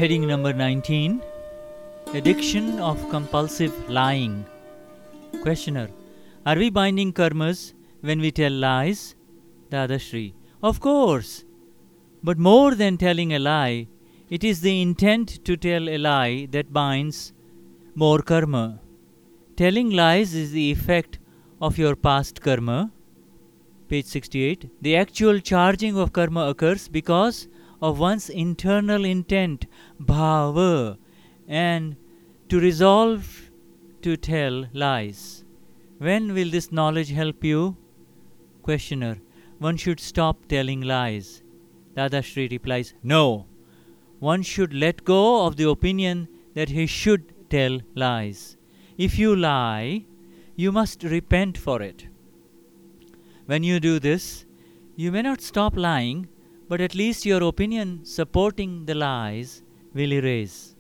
Heading number 19. Addiction of compulsive lying. Questioner. Are we binding karmas when we tell lies? Dadashri. Of course. But more than telling a lie, it is the intent to tell a lie that binds more karma. Telling lies is the effect of your past karma. Page 68. The actual charging of karma occurs because of one's internal intent, bhava, and to resolve to tell lies. When will this knowledge help you? Questioner. One should stop telling lies. Dadashri replies, no. One should let go of the opinion that he should tell lies. If you lie, you must repent for it. When you do this, you may not stop lying, but at least your opinion supporting the lies will erase.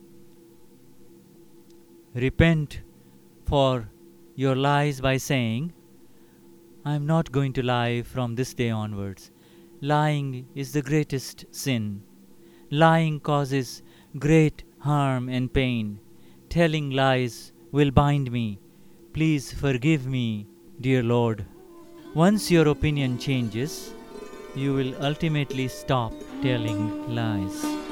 Repent for your lies by saying, I am not going to lie from this day onwards. Lying is the greatest sin. Lying causes great harm and pain. Telling lies will bind me. Please forgive me, dear Lord. Once your opinion changes, you will ultimately stop telling lies.